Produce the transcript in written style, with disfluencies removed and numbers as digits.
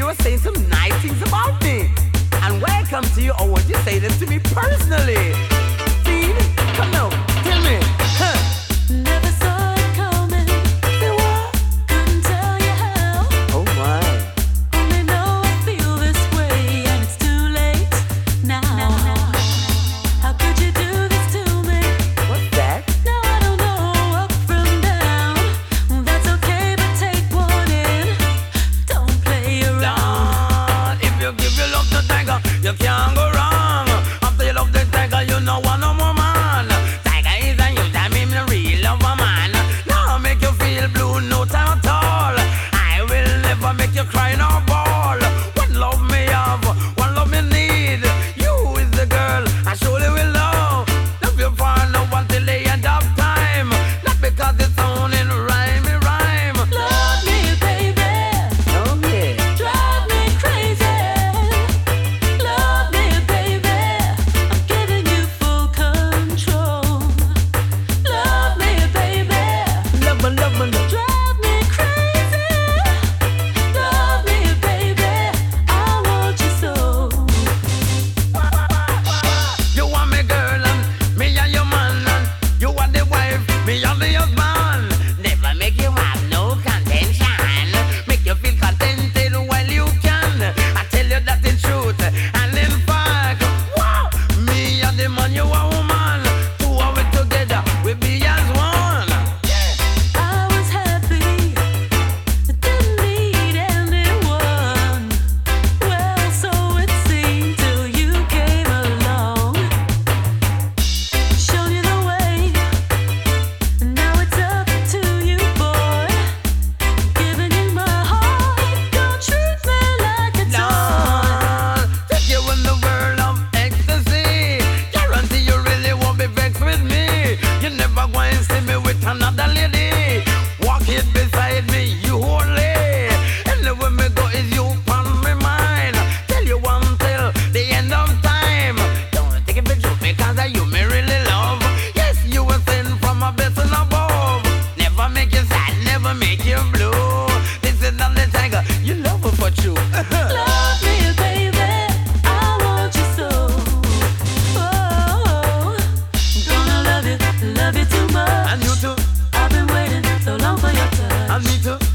were saying some nice things about me. And when I come to you, I want you to say them to me personally. See? Come now, tell me. Huh? Never saw it coming. Say what? Couldn't tell you how. Oh my. Only know I feel this way, and it's too late now. How could you do this to me? What's that? Now I don't know up from down. That's okay, but take one in. Don't play around. If you give your love to Tiger, you can't go wrong. After you love the Tiger, you know one no more man. Tiger is a you that mean the real love a man. Now make you feel blue, no time at all. I will never make you cry nor bawl. One love me have, one love me need. You is the girl I surely will love. Love you for no one till the end of time. Not because it's only rhyme, rhyme. Love me, baby. Oh yeah. Drive me crazy. Love me, baby. I'm giving you full control. Love me, baby. Love me, love me, love. Drive me crazy. Love me, baby. I want you so. You are my girl and me and your man, and you are the wife, me and the husband. Never make you have no contention. Make you feel contented while you can. I tell you that in truth and in fact. Wow, me and the man, you are woman. Two of it together, we be as one. I was happy, didn't need anyone. Well, so it seemed till you came along. Showed you the way, now it's up to you, boy. Giving you my heart, don't treat me like a toy. Lord, take you in the world of ecstasy. Guarantee you really won't be vexed with me. You never go and see me with another lady. Walk it beside me, you only. Anywhere me go is you on my mind. Tell you one till the end of time. Don't take it for joke because you me really love. Yes, you were sent from a blessing above. Never make you sad, never make you blue. This is not the Tiger, you love her for true. Love me, baby. I want you so. Oh, I'm gonna love you too much. And you too, I've been waiting so long for your touch. and me too.